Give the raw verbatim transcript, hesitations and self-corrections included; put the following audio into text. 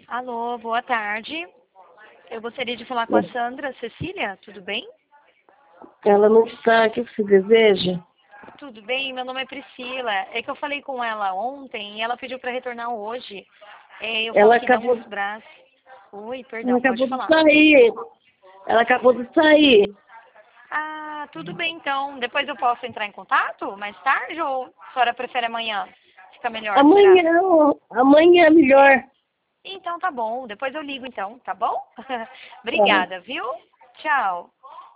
Alô, boa tarde. Eu gostaria de falar com a Sandra Cecília, tudo bem? Ela não está. O que você deseja? Tudo bem, meu nome é Priscila. É que eu falei com ela ontem e ela pediu para retornar hoje. É, eu falo Ela aqui da acabou, Musbras. Oi, ela perdão, pode acabou de falar. sair. Ela acabou de sair. Ah, tudo bem então. Depois eu posso entrar em contato mais tarde ou a senhora prefere amanhã? Fica melhor, será? Amanhã, amanhã é melhor. Então tá bom, depois eu ligo então, tá bom? Tá. Obrigada, viu? Tchau.